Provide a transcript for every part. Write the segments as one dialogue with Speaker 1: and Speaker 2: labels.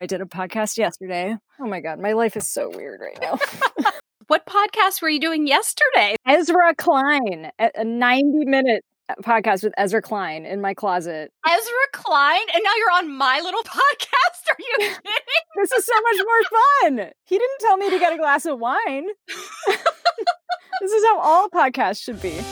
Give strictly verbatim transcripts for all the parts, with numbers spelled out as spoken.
Speaker 1: I did a podcast yesterday. Oh my God, my life is so weird right now.
Speaker 2: What podcast were you doing yesterday?
Speaker 1: Ezra Klein, a ninety minute podcast with Ezra Klein in my closet.
Speaker 2: Ezra Klein? And now you're on my little podcast? Are you kidding?
Speaker 1: This is so much more fun. He didn't tell me to get a glass of wine. This is how all podcasts should be.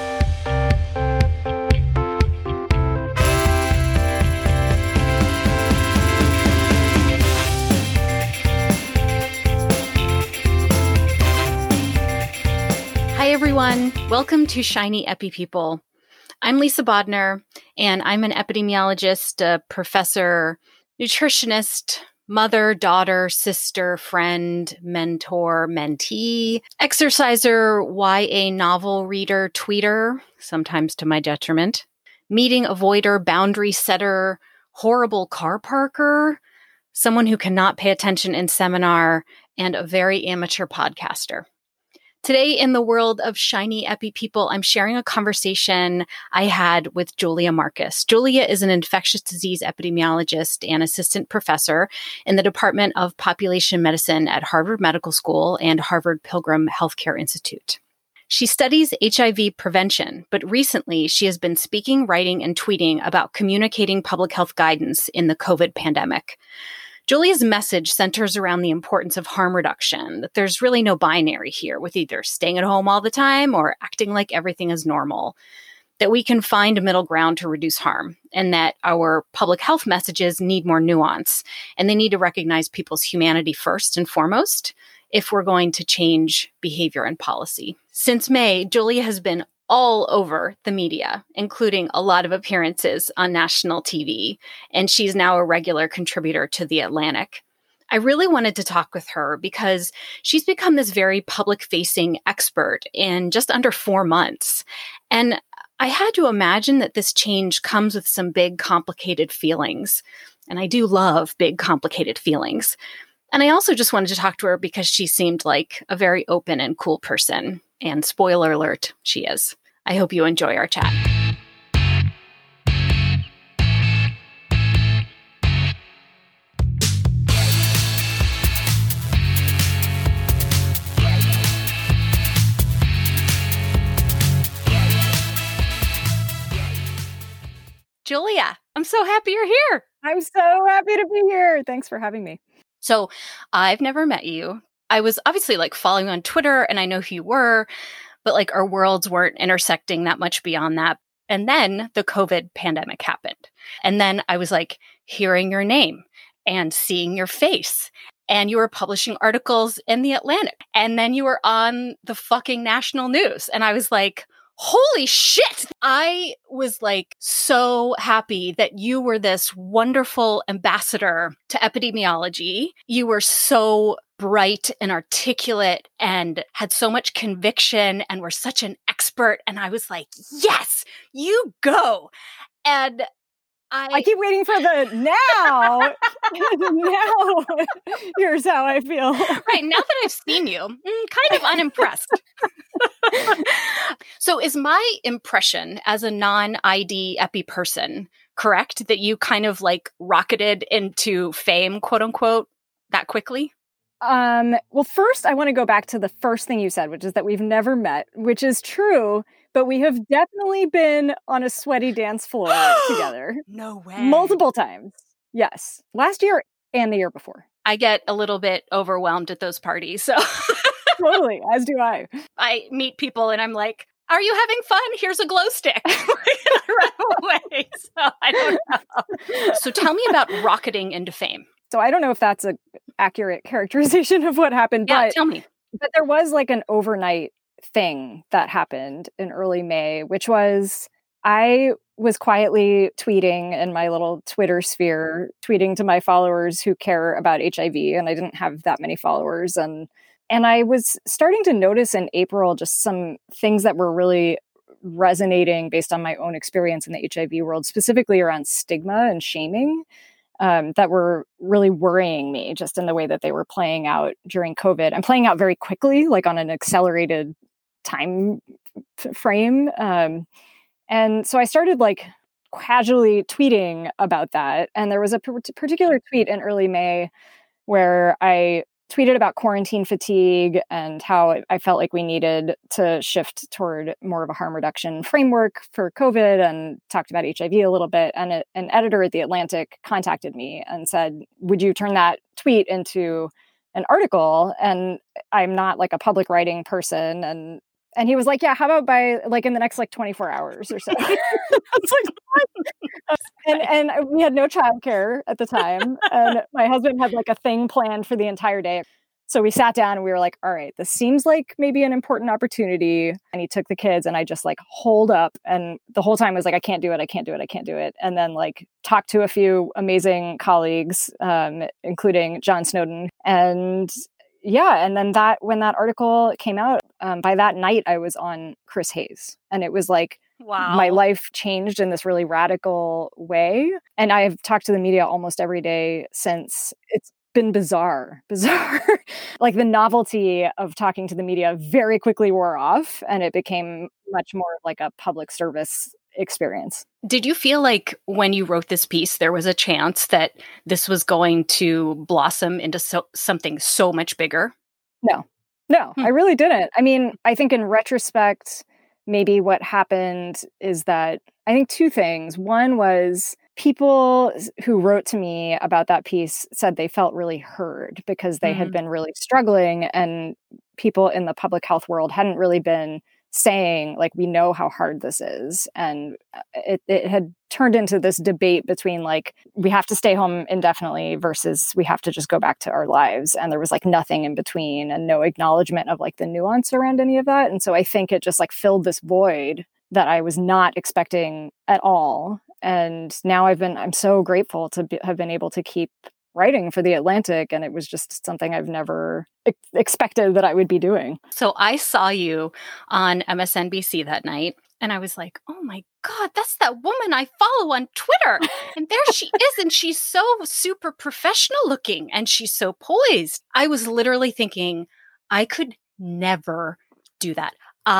Speaker 2: Hi, everyone. Welcome to Shiny Epi People. I'm Lisa Bodner, and I'm an epidemiologist, a professor, nutritionist, mother, daughter, sister, friend, mentor, mentee, exerciser, Y A novel reader, tweeter, sometimes to my detriment, meeting avoider, boundary setter, horrible car parker, someone who cannot pay attention in seminar, and a very amateur podcaster. Today in the world of Shiny Epi People, I'm sharing a conversation I had with Julia Marcus. Julia is an infectious disease epidemiologist and assistant professor in the Department of Population Medicine at Harvard Medical School and Harvard Pilgrim Healthcare Institute. She studies H I V prevention, but recently she has been speaking, writing, and tweeting about communicating public health guidance in the COVID pandemic. Julia's message centers around the importance of harm reduction, that there's really no binary here with either staying at home all the time or acting like everything is normal, that we can find a middle ground to reduce harm, and that our public health messages need more nuance, and they need to recognize people's humanity first and foremost if we're going to change behavior and policy. Since May, Julia has been all over the media, including a lot of appearances on national T V, and she's now a regular contributor to The Atlantic. I really wanted to talk with her because she's become this very public-facing expert in just under four months. And I had to imagine that this change comes with some big, complicated feelings. And I do love big, complicated feelings. And I also just wanted to talk to her because she seemed like a very open and cool person. And spoiler alert, she is. I hope you enjoy our chat. Julia, I'm so happy you're here.
Speaker 1: I'm so happy to be here. Thanks for having me.
Speaker 2: So I've never met you. I was obviously like following on Twitter and I know who you were, but like our worlds weren't intersecting that much beyond that. And then the COVID pandemic happened. And then I was like hearing your name and seeing your face. And you were publishing articles in The Atlantic. And then you were on the fucking national news. And I was like, holy shit. I was like so happy that you were this wonderful ambassador to epidemiology. You were so bright and articulate and had so much conviction and were such an expert. And I was like, yes, you go. And I,
Speaker 1: I keep waiting for the now. Now, here's how I feel.
Speaker 2: Right. Now that I've seen you, mm, kind of unimpressed. So is my impression as a non-I D epi person correct that you kind of like rocketed into fame, quote unquote, that quickly?
Speaker 1: Um, well, first, I want to go back to the first thing you said, which is that we've never met, which is true, but we have definitely been on a sweaty dance floor together.
Speaker 2: No way.
Speaker 1: Multiple times. Yes. Last year and the year before.
Speaker 2: I get a little bit overwhelmed at those parties. So
Speaker 1: totally, as do I.
Speaker 2: I meet people and I'm like, are you having fun? Here's a glow stick. Run away. So I don't know. So tell me about rocketing into fame.
Speaker 1: So I don't know if that's an accurate characterization of what happened,
Speaker 2: yeah,
Speaker 1: but,
Speaker 2: tell me.
Speaker 1: But there was like an overnight thing that happened in early May, which was I was quietly tweeting in my little Twitter sphere, tweeting to my followers who care about H I V, and I didn't have that many followers. And and I was starting to notice in April just some things that were really resonating based on my own experience in the H I V world, specifically around stigma and shaming. Um, that were really worrying me just in the way that they were playing out during COVID and playing out very quickly, like on an accelerated time f- frame. Um, and so I started like casually tweeting about that. And there was a p- particular tweet in early May where I tweeted about quarantine fatigue and how I felt like we needed to shift toward more of a harm reduction framework for COVID, and talked about H I V a little bit. And a, an editor at The Atlantic contacted me and said, would you turn that tweet into an article? And I'm not like a public writing person. And and he was like, yeah, how about by like in the next like twenty-four hours or so? I was like, what? And, and we had no childcare at the time. And my husband had like a thing planned for the entire day. So we sat down and we were like, all right, this seems like maybe an important opportunity. And he took the kids and I just like holed up. And the whole time I was like, I can't do it. I can't do it. I can't do it. And then like talked to a few amazing colleagues, um, including John Snowden. And yeah, and then that when that article came out, um, by that night I was on Chris Hayes. And it was like,
Speaker 2: wow,
Speaker 1: my life changed in this really radical way. And I've talked to the media almost every day since. It's been bizarre, bizarre. Like the novelty of talking to the media very quickly wore off, and it became much more like a public service experience.
Speaker 2: Did you feel like when you wrote this piece, there was a chance that this was going to blossom into so- something so much bigger?
Speaker 1: No, no,
Speaker 2: Hmm.
Speaker 1: I really didn't. I mean, I think in retrospect, maybe what happened is that I think two things. One was people who wrote to me about that piece said they felt really heard because they
Speaker 2: Mm.
Speaker 1: had been really struggling, and people in the public health world hadn't really been saying, like, we know how hard this is. And it, it had turned into this debate between, like, we have to stay home indefinitely versus we have to just go back to our lives. And there was, like, nothing in between and no acknowledgement of, like, the nuance around any of that. And so I think it just, like, filled this void that I was not expecting at all. And now I've been, I'm so grateful to be, have been able to keep writing for The Atlantic. And it was just something I've never ex- expected that I would be doing.
Speaker 2: So I saw you on M S N B C that night, and I was like, oh my God, that's that woman I follow on Twitter. And there she is. And she's so super professional looking, and she's so poised. I was literally thinking, I could never do that.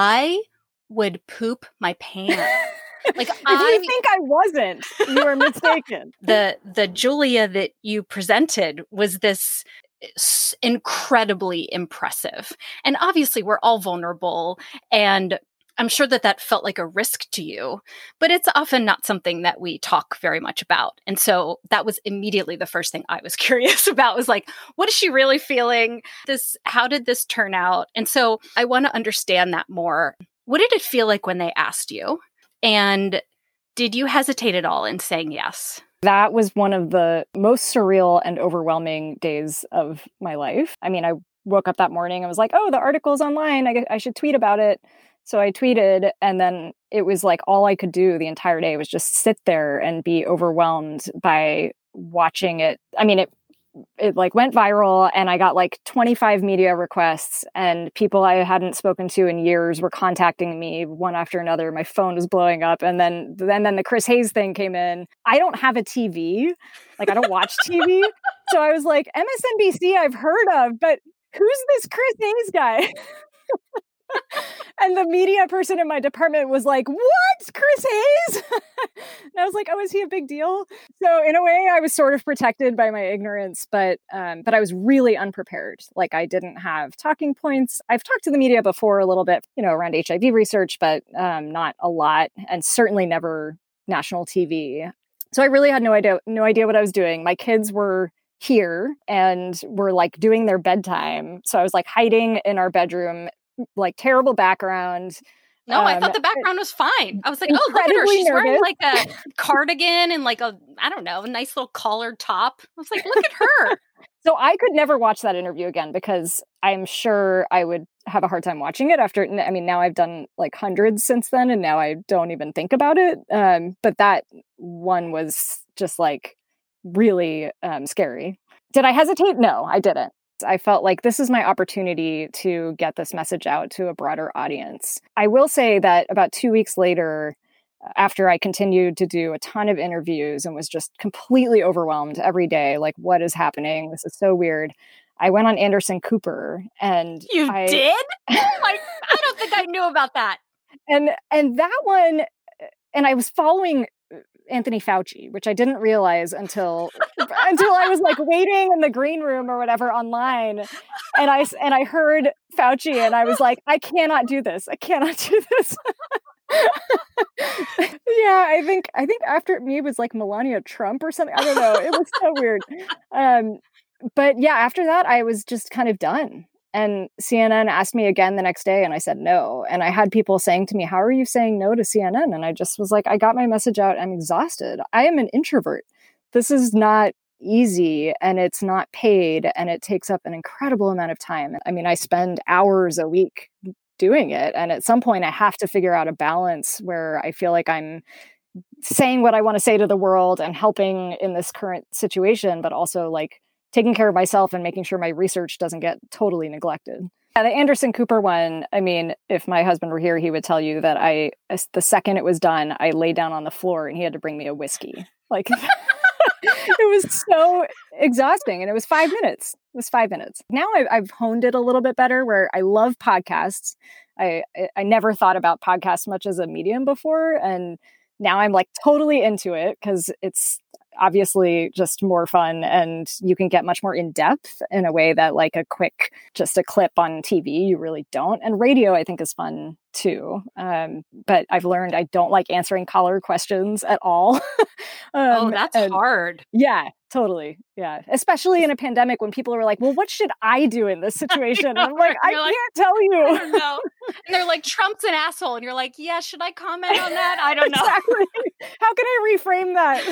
Speaker 2: I would poop my pants. Like,
Speaker 1: if
Speaker 2: I,
Speaker 1: you think I wasn't, you are mistaken.
Speaker 2: the the Julia that you presented was this s- incredibly impressive. And obviously we're all vulnerable, and I'm sure that that felt like a risk to you, but it's often not something that we talk very much about. And so that was immediately the first thing I was curious about, was like, what is she really feeling? This, how did this turn out? And so I want to understand that more. What did it feel like when they asked you? And did you hesitate at all in saying yes?
Speaker 1: That was one of the most surreal and overwhelming days of my life. I mean, I woke up that morning and was like, oh, the article's online. I, I should tweet about it. So I tweeted, and then it was like all I could do the entire day was just sit there and be overwhelmed by watching it. I mean, it it like went viral, and I got like twenty-five media requests, and people I hadn't spoken to in years were contacting me one after another. My phone was blowing up. And then, then, then the Chris Hayes thing came in. I don't have a T V. Like, I don't watch T V. So I was like, M S N B C I've heard of, but who's this Chris Hayes guy? And the media person in my department was like, what? Chris Hayes? And I was like, oh, is he a big deal? So in a way, I was sort of protected by my ignorance, but um, but I was really unprepared. Like, I didn't have talking points. I've talked to the media before a little bit, you know, around H I V research, but um, not a lot, and certainly never national T V. So I really had no idea, no idea what I was doing. My kids were here and were like doing their bedtime. So I was like hiding in our bedroom, like terrible background.
Speaker 2: No,
Speaker 1: um,
Speaker 2: I thought the background was fine. I was like, oh, look at her. She's
Speaker 1: nervous.
Speaker 2: wearing like a cardigan and like a, I don't know, a nice little collared top. I was like, look at her.
Speaker 1: So I could never watch that interview again, because I'm sure I would have a hard time watching it after. I mean, now I've done like hundreds since then, and now I don't even think about it. Um, but that one was just like really um, scary. Did I hesitate? No, I didn't. I felt like this is my opportunity to get this message out to a broader audience. I will say that about two weeks later, after I continued to do a ton of interviews and was just completely overwhelmed every day, like, what is happening? This is so weird. I went on Anderson Cooper, and
Speaker 2: you
Speaker 1: I,
Speaker 2: did? Like, I don't think I knew about that.
Speaker 1: And and that one, and I was following Anthony Fauci, which I didn't realize until until I was like waiting in the green room or whatever online, and I and I heard Fauci, and I was like, I cannot do this. I cannot do this. Yeah, I think I think after me was like Melania Trump or something. I don't know. It was so weird. Um, but yeah, after that, I was just kind of done. And C N N asked me again the next day, and I said no. And I had people saying to me, "How are you saying no to C N N?" And I just was like, "I got my message out. I'm exhausted. I am an introvert. This is not easy, and it's not paid, and it takes up an incredible amount of time. I mean, I spend hours a week doing it. And at some point, I have to figure out a balance where I feel like I'm saying what I want to say to the world and helping in this current situation, but also like taking care of myself and making sure my research doesn't get totally neglected." Yeah, the Anderson Cooper one, I mean, if my husband were here, he would tell you that I, the second it was done, I lay down on the floor and he had to bring me a whiskey. Like, it was so exhausting. And it was five minutes. It was five minutes. Now I've, I've honed it a little bit better where I love podcasts. I, I never thought about podcasts much as a medium before. And now I'm like totally into it because it's obviously just more fun and you can get much more in depth in a way that like a quick, just a clip on T V, you really don't. And radio, I think, is fun too. Um, but I've learned I don't like answering caller questions at all. um,
Speaker 2: oh, that's
Speaker 1: and,
Speaker 2: hard.
Speaker 1: Yeah, totally. Yeah. Especially in a pandemic when people are like, well, what should I do in this situation? And I'm like, I
Speaker 2: like,
Speaker 1: can't tell you.
Speaker 2: I don't know. And they're like, Trump's an asshole. And you're like, yeah, should I comment on that? I don't know.
Speaker 1: Exactly. How can I reframe that?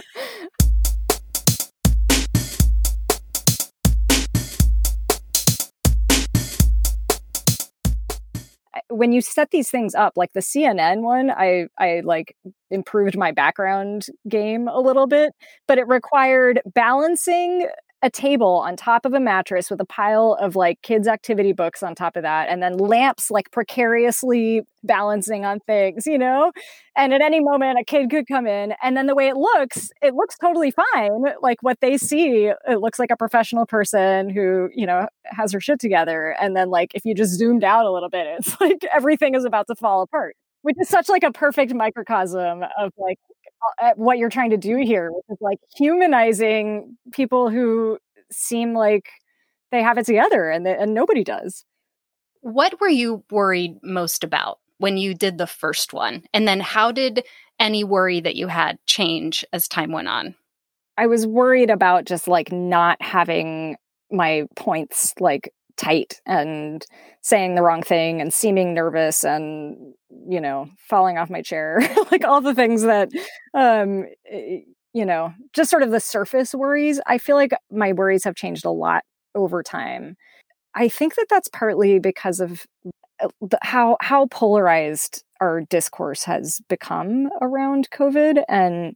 Speaker 1: When you set these things up, like the C N N one, I, I like improved my background game a little bit, but it required balancing a table on top of a mattress with a pile of like kids' activity books on top of that, and then lamps like precariously balancing on things, you know? And at any moment, a kid could come in, and then the way it looks, it looks totally fine. Like what they see, it looks like a professional person who, you know, has her shit together. And then like if you just zoomed out a little bit, it's like everything is about to fall apart, which is such like a perfect microcosm of like uh, what you're trying to do here, which is like humanizing people who seem like they have it together and, the, and nobody does.
Speaker 2: What were you worried most about when you did the first one? And then how did any worry that you had change as time went on?
Speaker 1: I was worried about just like not having my points like tight and saying the wrong thing and seeming nervous and, you know, falling off my chair, like all the things that, um, you know, just sort of the surface worries. I feel like my worries have changed a lot over time. I think that that's partly because of the, how how polarized our discourse has become around COVID, and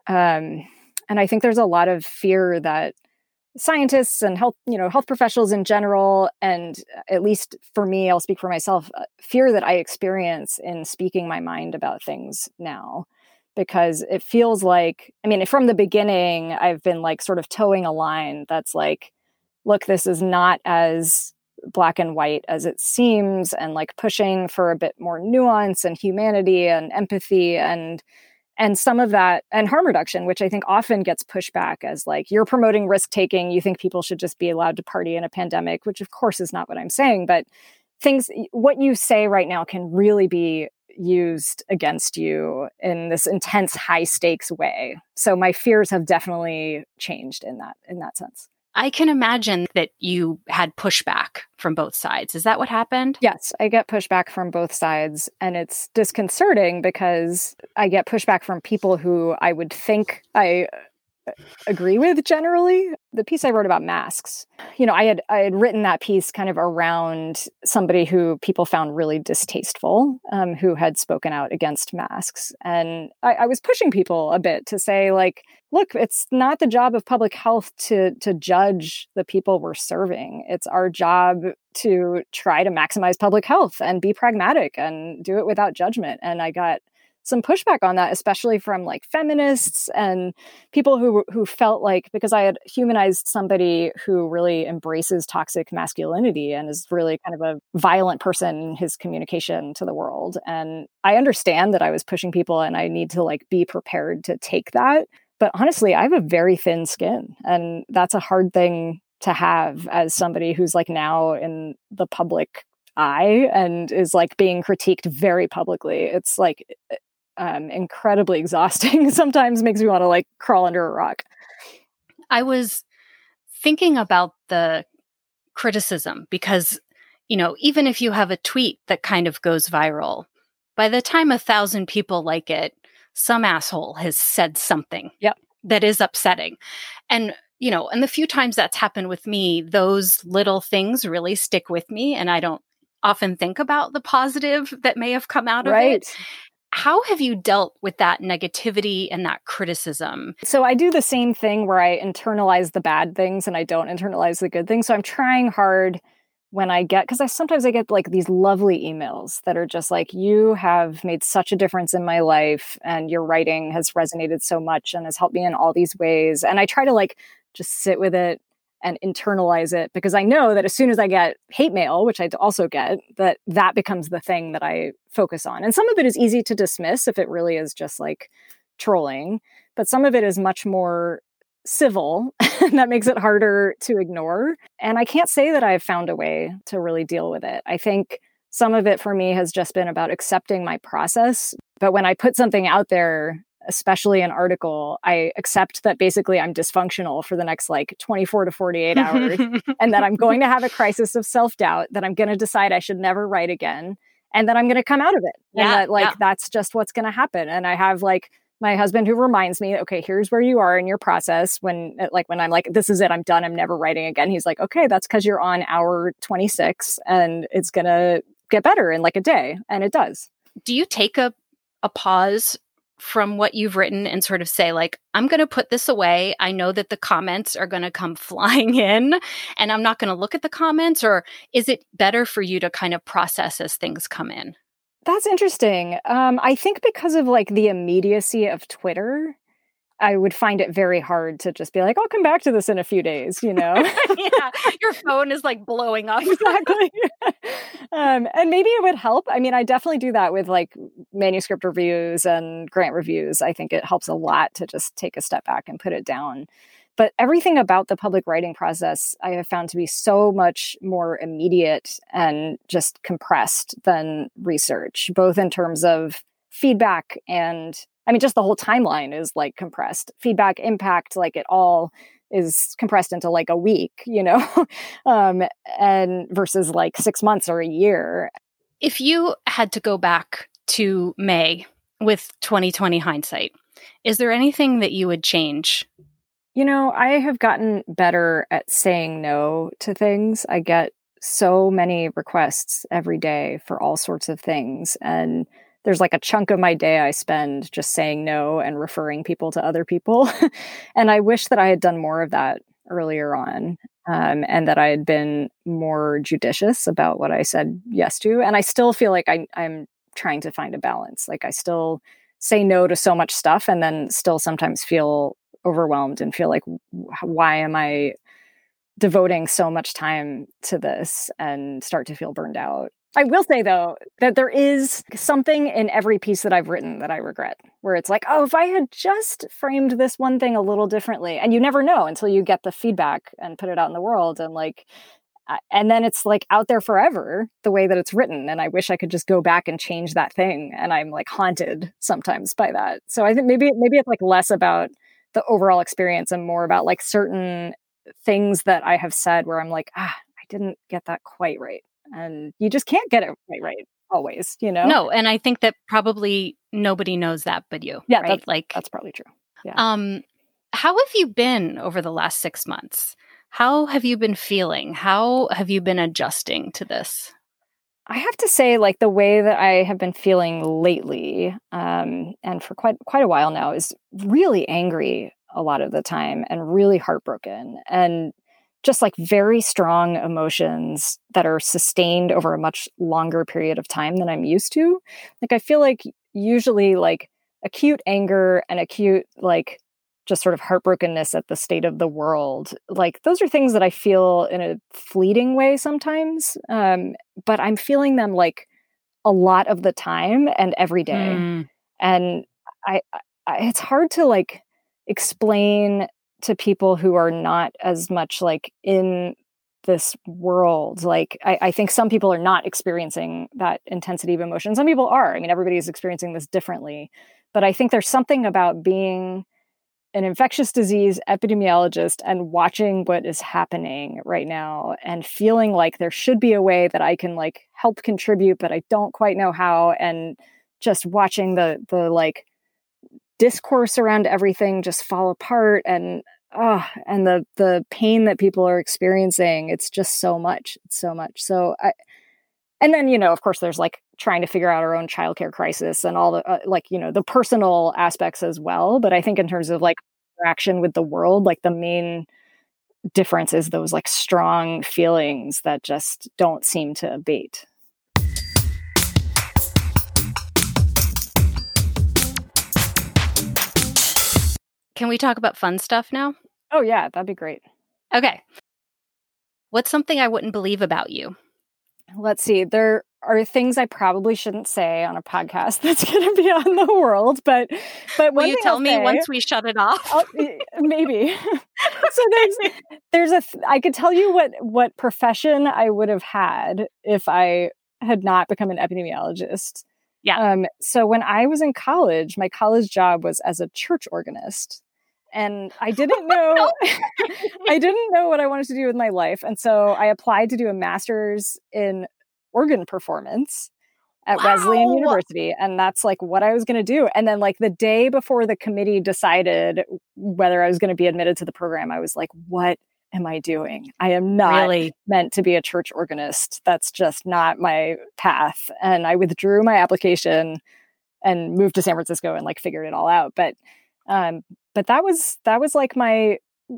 Speaker 1: um, and I think there's a lot of fear that scientists and health, you know, health professionals in general, and at least for me, I'll speak for myself, uh, fear that I experience in speaking my mind about things now, because it feels like, I mean, from the beginning, I've been like sort of towing a line that's like, look, this is not as black and white as it seems, and like pushing for a bit more nuance and humanity and empathy and And some of that, and harm reduction, which I think often gets pushed back as like, you're promoting risk taking. You think people should just be allowed to party in a pandemic, which of course is not what I'm saying. But things, what you say right now can really be used against you in this intense, high stakes way. So my fears have definitely changed in that, in that sense.
Speaker 2: I can imagine that you had pushback from both sides. Is that what happened?
Speaker 1: Yes, I get pushback from both sides, and it's disconcerting because I get pushback from people who I would think I agree with generally. The piece I wrote about masks, you know, I had I had written that piece kind of around somebody who people found really distasteful, um, who had spoken out against masks. And I, I was pushing people a bit to say, like, look, it's not the job of public health to to judge the people we're serving. It's our job to try to maximize public health and be pragmatic and do it without judgment. And I got some pushback on that, especially from like feminists and people who who felt like, because I had humanized somebody who really embraces toxic masculinity and is really kind of a violent person in his communication to the world. And I understand that I was pushing people and I need to like be prepared to take that. But honestly, I have a very thin skin, and that's a hard thing to have as somebody who's like now in the public eye and is like being critiqued very publicly. It's like um, incredibly exhausting. Sometimes makes me want to like crawl under a rock.
Speaker 2: I was thinking about the criticism because, you know, even if you have a tweet that kind of goes viral, by the time a thousand people like it, some asshole has said something
Speaker 1: yep.
Speaker 2: that is upsetting. And, you know, and the few times that's happened with me, those little things really stick with me. And I don't often think about the positive that may have come out of
Speaker 1: right.
Speaker 2: it. How have you dealt with that negativity and that criticism?
Speaker 1: So I do the same thing where I internalize the bad things and I don't internalize the good things. So I'm trying hard when I get, because I sometimes I get like these lovely emails that are just like, you have made such a difference in my life and your writing has resonated so much and has helped me in all these ways. And I try to like just sit with it and internalize it, because I know that as soon as I get hate mail, which I also get, that that becomes the thing that I focus on. And some of it is easy to dismiss if it really is just like trolling, but some of it is much more civil, and that makes it harder to ignore. And I can't say that I've found a way to really deal with it. I think some of it for me has just been about accepting my process. But when I put something out there, especially an article, I accept that basically I'm dysfunctional for the next like twenty-four to forty-eight hours, and that I'm going to have a crisis of self-doubt, that I'm going to decide I should never write again, and that I'm going to come out of it.
Speaker 2: Yeah,
Speaker 1: and that like,
Speaker 2: yeah.
Speaker 1: that's just what's going to happen. And I have like my husband who reminds me, okay, here's where you are in your process. When like, when I'm like, this is it, I'm done, I'm never writing again. He's like, okay, that's because you're on hour twenty-six and it's going to get better in like a day. And it does.
Speaker 2: Do you take a, a pause from what you've written and sort of say like, I'm going to put this away. I know that the comments are going to come flying in and I'm not going to look at the comments? Or is it better for you to kind of process as things come in?
Speaker 1: That's interesting. Um, I think because of like the immediacy of Twitter, I would find it very hard to just be like, I'll come back to this in a few days, you know?
Speaker 2: Yeah, your phone is like blowing up.
Speaker 1: Exactly. um, and maybe it would help. I mean, I definitely do that with like manuscript reviews and grant reviews. I think it helps a lot to just take a step back and put it down. But everything about the public writing process I have found to be so much more immediate and just compressed than research, both in terms of feedback and, I mean, just the whole timeline is like compressed. Feedback, impact, like it all is compressed into like a week, you know, um, and versus like six months or a year.
Speaker 2: If you had to go back to May with twenty twenty hindsight, is there anything that you would change?
Speaker 1: You know, I have gotten better at saying no to things. I get so many requests every day for all sorts of things. And there's like a chunk of my day I spend just saying no and referring people to other people. And I wish that I had done more of that earlier on, um, and that I had been more judicious about what I said yes to. And I still feel like I, I'm trying to find a balance. Like I still say no to so much stuff and then still sometimes feel overwhelmed and feel like, why am I devoting so much time to this, and start to feel burned out. I will say, though, that there is something in every piece that I've written that I regret, where it's like, oh, if I had just framed this one thing a little differently. And you never know until you get the feedback and put it out in the world. And like, and then it's like out there forever, the way that it's written. And I wish I could just go back and change that thing. And I'm like haunted sometimes by that. So I think maybe, maybe it's like less about the overall experience and more about like certain things that I have said where I'm like, ah, I didn't get that quite right. And you just can't get it quite right always, you know?
Speaker 2: No. And I think that probably nobody knows that but you.
Speaker 1: Yeah,
Speaker 2: right?
Speaker 1: that's,
Speaker 2: like
Speaker 1: that's probably true. Yeah.
Speaker 2: Um, how have you been over the last six months? How have you been feeling? How have you been adjusting to this?
Speaker 1: I have to say, like, the way that I have been feeling lately, um, and for quite quite a while now, is really angry a lot of the time and really heartbroken, and just like very strong emotions that are sustained over a much longer period of time than I'm used to. Like, I feel like usually like acute anger and acute like just sort of heartbrokenness at the state of the world. Like those are things that I feel in a fleeting way sometimes. Um, but I'm feeling them like a lot of the time and every day.
Speaker 2: Mm.
Speaker 1: And I, I, it's hard to like explain to people who are not as much like in this world. Like I, I think some people are not experiencing that intensity of emotion. Some people are. I mean, everybody's experiencing this differently. But I think there's something about being an infectious disease epidemiologist and watching what is happening right now and feeling like there should be a way that I can like help contribute, but I don't quite know how. And just watching the the like discourse around everything just fall apart, and oh, and the the pain that people are experiencing. It's just so much. It's so much. So I, and then, you know, of course, there's like trying to figure out our own childcare crisis and all the uh, like, you know, the personal aspects as well. But I think in terms of like interaction with the world, like the main difference is those like strong feelings that just don't seem to abate.
Speaker 2: Can we talk about fun stuff now?
Speaker 1: Oh, yeah, that'd be great.
Speaker 2: Okay. What's something I wouldn't believe about you?
Speaker 1: Let's see. There are things I probably shouldn't say on a podcast that's going to be on the world, but but
Speaker 2: will
Speaker 1: one
Speaker 2: you
Speaker 1: thing
Speaker 2: tell
Speaker 1: I'll
Speaker 2: me
Speaker 1: say,
Speaker 2: once we shut it off?
Speaker 1: I'll, maybe. So there's there's a th- I could tell you what what profession I would have had if I had not become an epidemiologist.
Speaker 2: Yeah.
Speaker 1: Um. So when I was in college, my college job was as a church organist. And I didn't know, I didn't know what I wanted to do with my life. And so I applied to do a master's in organ performance at
Speaker 2: Wow.
Speaker 1: Wesleyan University. And that's like what I was going to do. And then like the day before the committee decided whether I was going to be admitted to the program, I was like, what am I doing? I am not
Speaker 2: Really?
Speaker 1: meant to be a church organist. That's just not my path. And I withdrew my application and moved to San Francisco and like figured it all out. But um But that was that was like my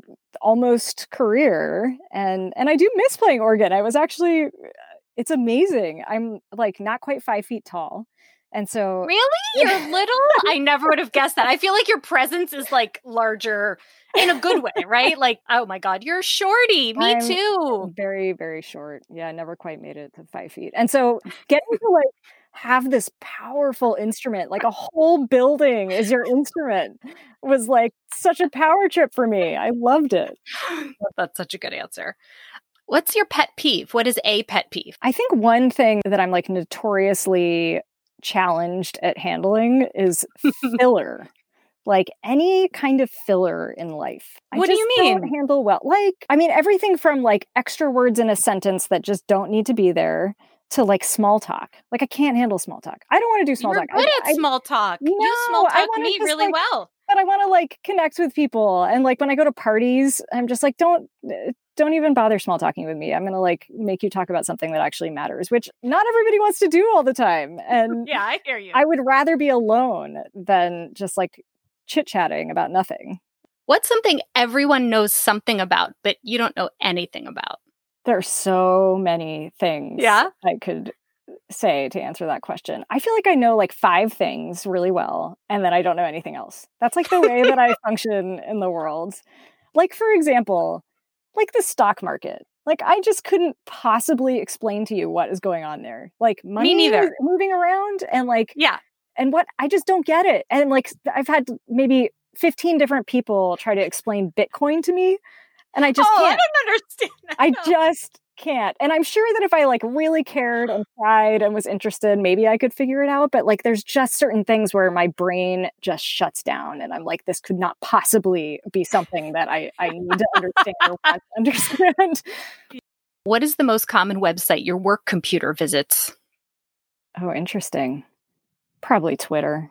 Speaker 1: almost career, and and I do miss playing organ. I was actually, it's amazing. I'm like not quite five feet tall, and so
Speaker 2: really, you're little. I never would have guessed that. I feel like your presence is like larger in a good way, right? Like, oh my God, you're shorty. Me
Speaker 1: I'm
Speaker 2: too.
Speaker 1: Very, very short. Yeah, I never quite made it to five feet, and so getting to like have this powerful instrument, like a whole building is your instrument, was like such a power trip for me. I loved it.
Speaker 2: That's such a good answer. What's your pet peeve? What is a pet peeve?
Speaker 1: I think one thing that I'm like notoriously challenged at handling is filler. Like any kind of filler in life.
Speaker 2: What
Speaker 1: I
Speaker 2: do
Speaker 1: just
Speaker 2: you mean?
Speaker 1: don't handle well. Like, I mean, everything from like extra words in a sentence that just don't need to be there to like small talk. Like I can't handle small talk. I don't want to do small
Speaker 2: You're
Speaker 1: talk.
Speaker 2: good
Speaker 1: I,
Speaker 2: at
Speaker 1: I,
Speaker 2: small talk.
Speaker 1: no,
Speaker 2: you small
Speaker 1: I
Speaker 2: talk
Speaker 1: wanna
Speaker 2: me
Speaker 1: just,
Speaker 2: really
Speaker 1: like,
Speaker 2: well.
Speaker 1: But I want to like connect with people. And like when I go to parties, I'm just like, don't don't even bother small talking with me. I'm going to like make you talk about something that actually matters, which not everybody wants to do all the time. And
Speaker 2: yeah, I hear you.
Speaker 1: I would rather be alone than just like chit-chatting about nothing.
Speaker 2: What's something everyone knows something about, but you don't know anything about?
Speaker 1: There are so many things
Speaker 2: Yeah?
Speaker 1: I could say to answer that question. I feel like I know like five things really well, and then I don't know anything else. That's like the way that I function in the world. Like, for example, like the stock market. Like, I just couldn't possibly explain to you what is going on there. Like, money
Speaker 2: Me neither.
Speaker 1: is moving around, and like,
Speaker 2: Yeah.
Speaker 1: and what, I just don't get it. And like, I've had maybe fifteen different people try to explain Bitcoin to me, and I just
Speaker 2: oh,
Speaker 1: can't.
Speaker 2: I don't understand that.
Speaker 1: I
Speaker 2: No.
Speaker 1: just can't. And I'm sure that if I like really cared and tried and was interested, maybe I could figure it out. But like, there's just certain things where my brain just shuts down, and I'm like, this could not possibly be something that I, I need to understand or want to understand.
Speaker 2: What is the most common website your work computer visits?
Speaker 1: Oh, interesting. Probably Twitter.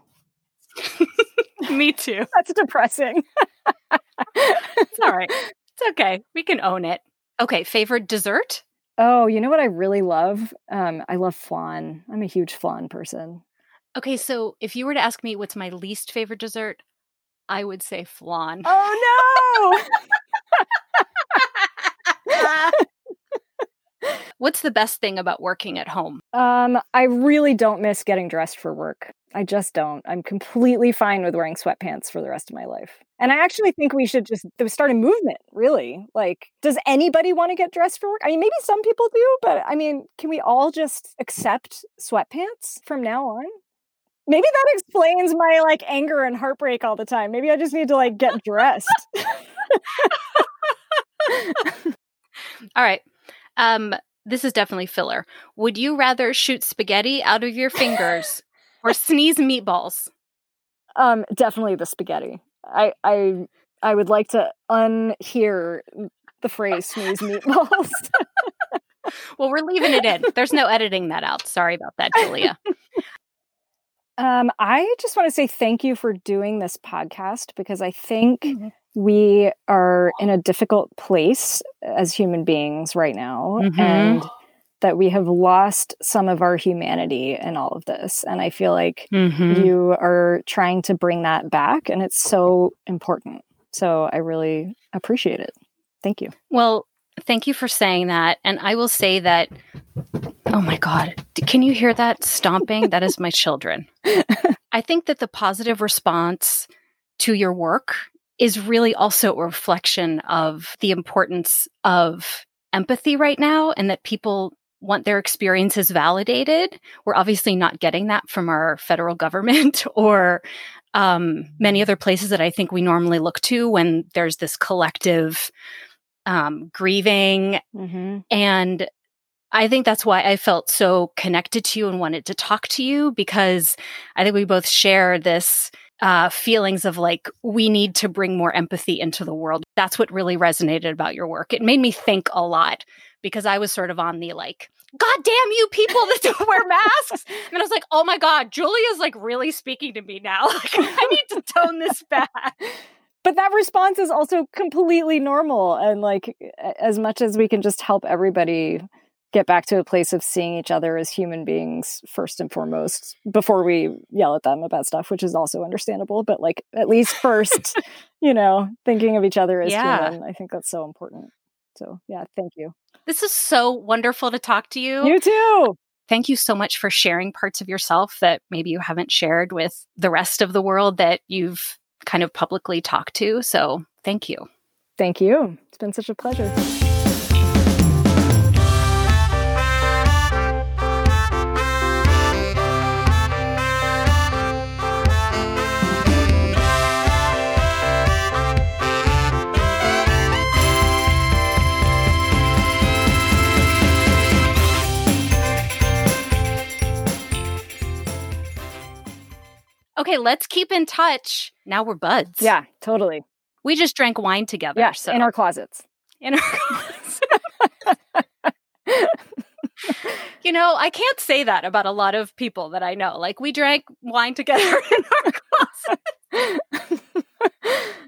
Speaker 2: Me too.
Speaker 1: That's depressing.
Speaker 2: It's all right. It's okay. We can own it. Okay, favorite dessert?
Speaker 1: Oh, you know what I really love? Um, I love flan. I'm a huge flan person.
Speaker 2: Okay, so if you were to ask me what's my least favorite dessert, I would say flan.
Speaker 1: Oh, no!
Speaker 2: What's the best thing about working at home?
Speaker 1: Um, I really don't miss getting dressed for work. I just don't. I'm completely fine with wearing sweatpants for the rest of my life. And I actually think we should just start a movement, really. Like, does anybody want to get dressed for work? I mean, maybe some people do, but I mean, can we all just accept sweatpants from now on? Maybe that explains my like anger and heartbreak all the time. Maybe I just need to like get dressed.
Speaker 2: All right. Um, this is definitely filler. Would you rather shoot spaghetti out of your fingers or sneeze meatballs?
Speaker 1: Um, definitely the spaghetti. I I I would like to unhear the phrase sneeze meatballs.
Speaker 2: Well, we're leaving it in. There's no editing that out. Sorry about that, Julia.
Speaker 1: um, I just want to say thank you for doing this podcast because I think mm-hmm. we are in a difficult place as human beings right now, mm-hmm. and that we have lost some of our humanity in all of this. And I feel like mm-hmm. you are trying to bring that back, and it's so important. So I really appreciate it. Thank you.
Speaker 2: Well, thank you for saying that. And I will say that, oh my God, can you hear that stomping? That is my children. I think that the positive response to your work is really also a reflection of the importance of empathy right now, and that people want their experiences validated. We're obviously not getting that from our federal government or um, many other places that I think we normally look to when there's this collective um, grieving. Mm-hmm. And I think that's why I felt so connected to you and wanted to talk to you, because I think we both share this uh, feelings of like, we need to bring more empathy into the world. That's what really resonated about your work. It made me think a lot, because I was sort of on the like, God damn you people that don't wear masks. And I was like, oh my God, Julia's like really speaking to me now. Like, I need to tone this back.
Speaker 1: But that response is also completely normal. And like, as much as we can just help everybody get back to a place of seeing each other as human beings first and foremost before we yell at them about stuff, which is also understandable. But like, at least first, you know, thinking of each other as yeah. human. I think that's so important. So yeah, thank you.
Speaker 2: This is so wonderful to talk to you.
Speaker 1: You too.
Speaker 2: Thank you so much for sharing parts of yourself that maybe you haven't shared with the rest of the world that you've kind of publicly talked to. So thank you.
Speaker 1: Thank you. It's been such a pleasure.
Speaker 2: Okay, let's keep in touch. Now we're buds.
Speaker 1: Yeah, totally.
Speaker 2: We just drank wine together.
Speaker 1: Yeah,
Speaker 2: so.
Speaker 1: in our closets.
Speaker 2: In our closets. You know, I can't say that about a lot of people that I know. Like, we drank wine together in our closet.